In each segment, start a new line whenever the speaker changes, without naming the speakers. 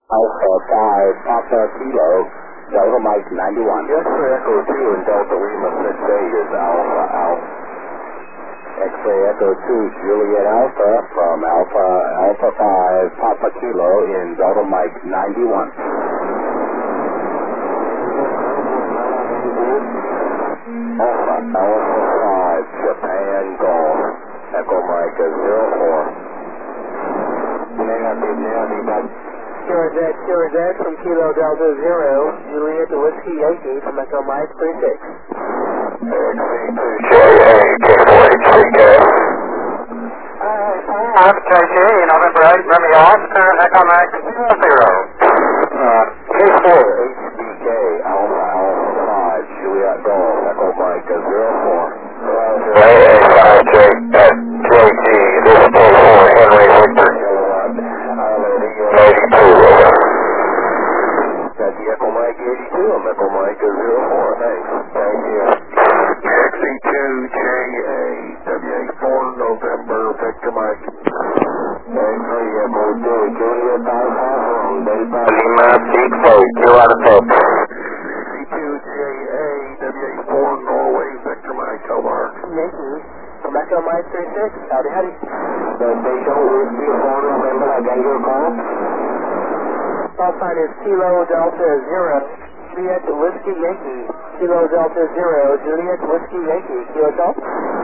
Alpha 5, Papa Kilo, Delta Mike 91.
Yes, sir, Echo 2 and Delta Lima 6A is Alpha Alpha.
X-ray Echo 2, Juliet Alpha from Alpha 5, Papa Kilo in Delta Mike 91.
Alpha 5, Japan Golf, Echo Mike 04.
Sierra Z from Kilo Delta 0, Juliet Whiskey Yankee from Echo Mike 36.
JG, November 8, Remy Oscar, Echo Mike 00.
K4 HBK, Alpha 5, Juliet Golf, Echo Mike 04.
AA5 JG, this is K4, Henry Victor. 82.
Got the Echo Mike 82, I'm Echo Mike 04, thanks. Thank you. XE2JA, WA4, November, Victor Mike.
X-ray Echo 2, Juliet Alpha from Delta
Lima 6A, you are the
XE2JA, WA4, Norway, Victor Mike, Omar.
Yankee from Echo Mike 36. Howdy, howdy.
The station Whiskey 4 November, again your call.
Call sign is Kilo Delta 0, Juliet Whiskey Yankee. Kilo Delta 0, Juliet Whiskey Yankee. Kilo Delta.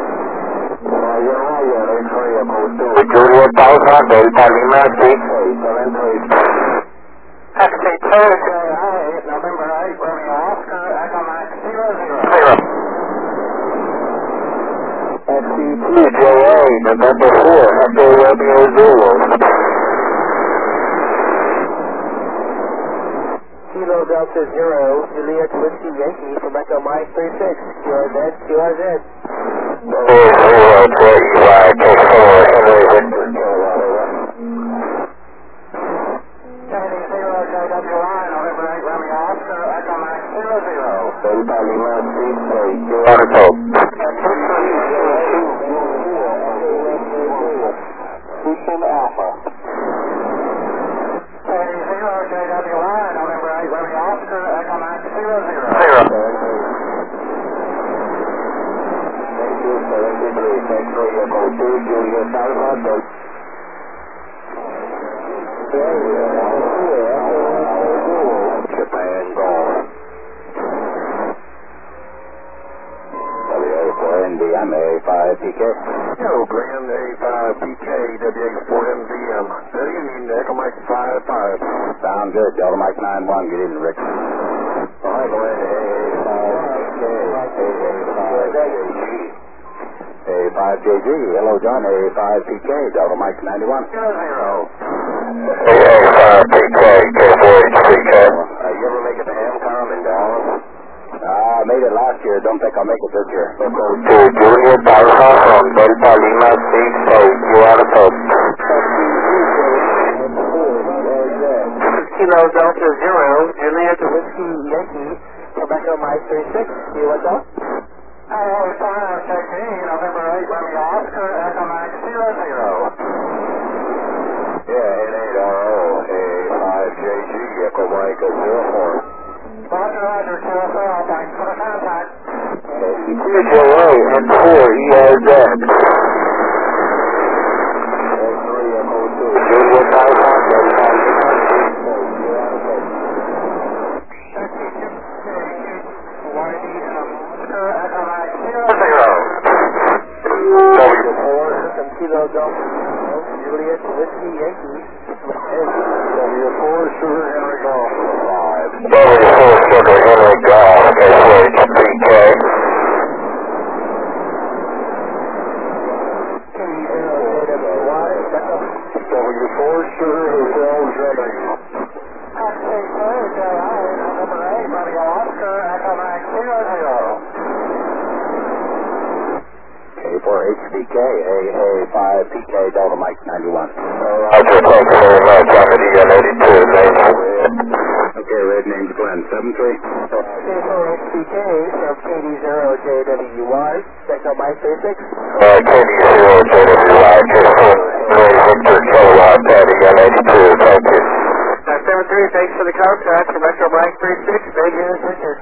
Roger, X-ray Echo 2.
Juliet Alpha, Delta Lima 6A. XE2JA, November 8, Remy Oscar, Echo Mike 00.
XE2JA, November 4, Echo Romeo Zulu.
Kilo Delta 0, Juliet Whiskey Yankee from Echo Mike 36. QRZ, QRZ.
00JY, K4, Henry Victor. 70JWI, November 8, Remy Oscar, Echo Mike 00.
Delta Lima 6A, you
are the
Houston Alpha.
70JWI, November 8, Remy Oscar, Echo Mike 00.
Thank you, 73. X-ray Echo 2, Juliet Alpha,
Japan Golf.
WA4NDM, A5PK.
Hello, Grand A5PK, WA4MDM. Good evening, Echo Mike 55.
Sound good, Delta Mike 91, good evening, Rick.
All right, go ahead, A5PK,
A5JG, hello John, A5PK, Delta Mike 91.
00.
AA5PK, K4HPK.
You ever make it to Amcom in Dallas?
I made it last year, don't think I'll make it this year.
To Juliet Alpha from Delta Lima 6A, you are the
Kilo Delta 0, Juliet Whiskey Yankee from Echo Mike 36. Kilo Delta.
AA5 JG, November 8, Remy Oscar, Echo Mike 00.
Yeah, 88RO, A5JG, Echo Mike 04.
Roger, QSL, thanks for the contact.
XE2JA and 4ERZ. X-ray Echo 2, Juliet Alpha, Delta Lima
4 from Kilo Delta 0, Juliet Whiskey Yankee.
W4 Sugar Henry Golf 5.
W4 Sugar Henry Golf, K4HPK.
W4 Sugar Hotel Zebing.
XE2JA, November 8, Remy Oscar, Echo Mike 00.
K4HPK, AA5PK, Delta Mike 91.
Roger, thank you very much. I'm at EN82, thank you.
Okay, red name's Glenn, 73.
K4HPK from KD0JWY, Echo Mike 36.
KD0JWY, K4, Henry Victor, Kilowatt, at EN82, thank you.
73 thanks for the contact for Metro Mike 36, Vegas, Richard.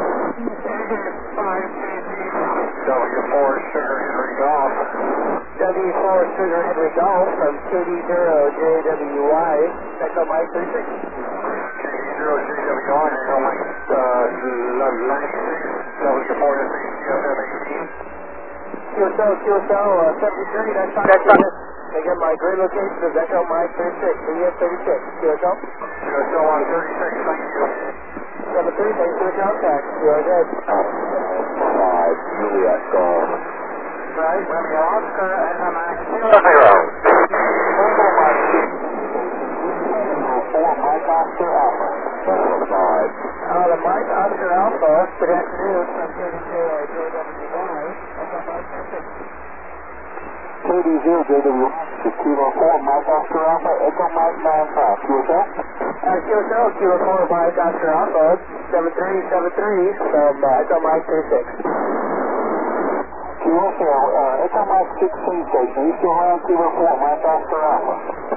W4 Sugar Henry Golf.
W4 Sugar Henry Golf from KD0JWY, Metro Mike 36.
KD0JWY, Echo Mike 96, W4
QSL 73, that's fine. Again, my grade location is Echo Mike 36, VS36. QSL?
QSL on 36, thank you.
73, thanks for the contact. You are good.
5, Juliet Golf.
Right, Romeo Oscar, Echo Mike
0. 4, Mike Oscar Alpha. 5.
The Mike Oscar Alpha, good afternoon, from KD0JWY, Echo Mike 36.
KD0JWY, Kilo 4, Mike Oscar Alpha, Echo Mike 95. QSL?
QSL, Kilo 4, Mike Oscar Alpha, 7373 from Echo Mike 36.
QSL, Echo Mike 16 station, you still around Kilo 4, Mike Oscar Alpha?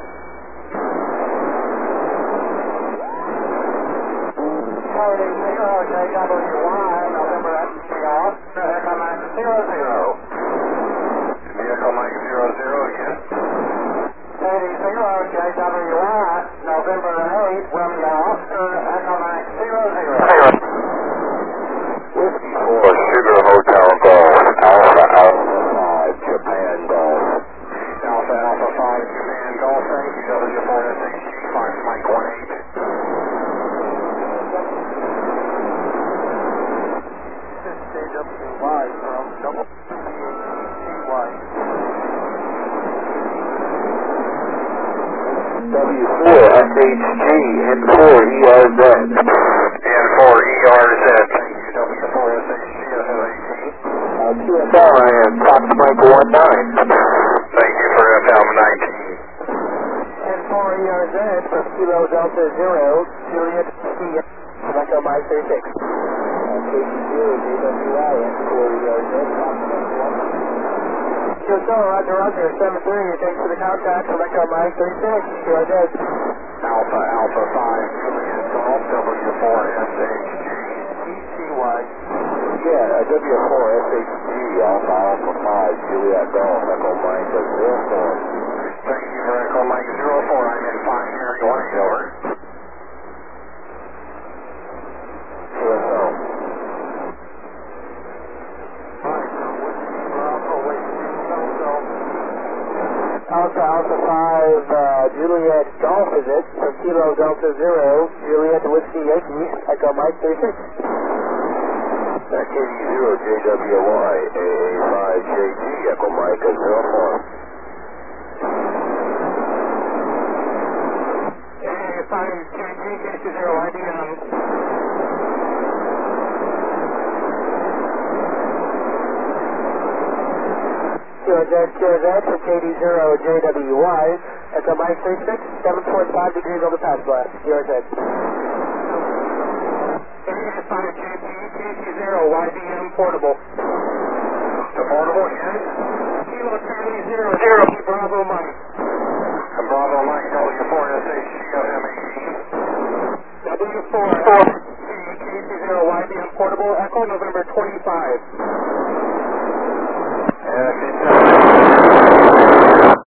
Cody 0JWY, November Oscar, Echo Mike 00.
Echo Mike 00 again.
Cody 0JWY, November 8, Romeo Oscar, Echo Mike 00.
Whiskey 4, Sugar Hotel Golf, Alpha Alpha 5, Japan Golf.
Alpha Alpha 5, Japan Golf, thank you. W4 SHG, 5 Mike 18.
JWY from double CY.
W4 SHG and 4 ERZ.
And 4 ERZ, thank you. W4 SHG, FM 18.
QSL and Fox Mike 19.
Thank you for FM 19.
And 4 ERZ from Kilo Delta 0, Juliet Whiskey, Echo Mike 36. KD0JWY and 4 ERZ, Fox Mike 1. QSL, Roger, 73, thanks for the contact from Echo Mike 36. You are dead.
Alpha Alpha 5, Juliet Golf, W4 SHG.
ECY.
Yeah, W4 SHG, Alpha Alpha 5, Juliet Golf, Echo Mike 04.
Thank you for Echo Mike 04, I'm in 5 Mary White, over.
QSL.
Alpha Alpha 5, Juliet Golf is it, from Kilo Delta 0, Juliet Whiskey Yankee, Echo Mike 36.
KD0JWY, AA5JG, Echo Mike 04.
AA5JG, KC0 IBM.
QRZ from KD0JWY, Echo Mike 36, 7.5 degrees over pass blast, QRZ.
AA5JG, KC0 YBM portable.
The portable, yes?
Kilo Charlie 00, Bravo Mike.
And Bravo Mike, W4 SHG, FM 18.
W4 KC0 YBM portable, Echo November 25.